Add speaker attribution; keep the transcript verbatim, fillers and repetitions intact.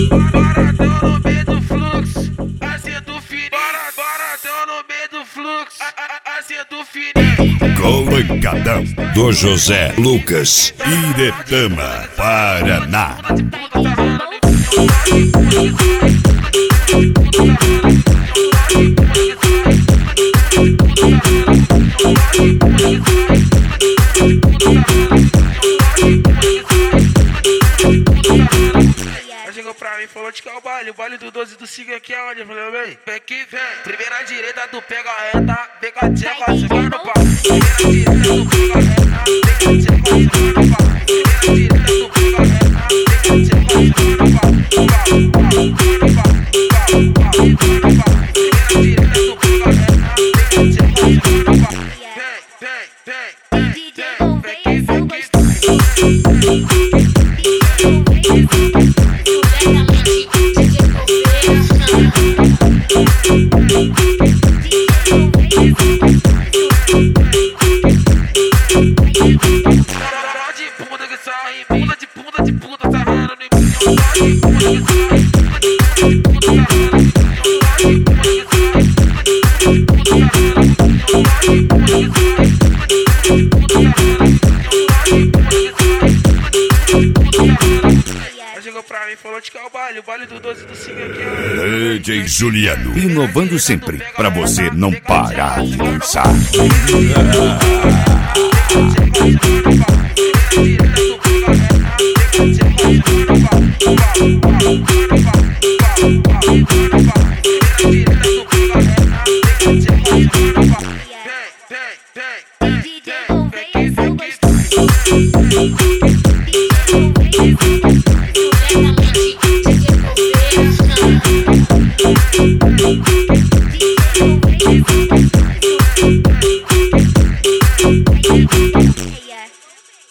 Speaker 1: Baradão no meio do fluxo, assim do fininho. Baradão no meio do fluxo, assim do fininho.
Speaker 2: Colocadão do José Lucas, Iretama, Paraná.
Speaker 1: Ela chegou pra mim e falou de que é o baile, o baile do doze do Siga aqui é onde? Eu falei, vem, vem que vem. Primeira direita, tu pega a reta, vem com a tcheca, você vai no pau. Primeira direita, tu pega a reta, vem com a tcheca, você vai no pau. Primeira direita, tu pega a reta, vem com a tcheca, você vai no pau. Primeira direita, tu pega a reta, vem com a tcheca, você vai no pau. Vem, vem, vem, vem, vem que vem que bunda de bunda de bunda sarrando no ela chegou pra mim e falou de que é o baile, o baile do doze do Siga aqui é
Speaker 2: D J Juliano, inovando sempre, pra você não parar de dançar.
Speaker 3: Thank you.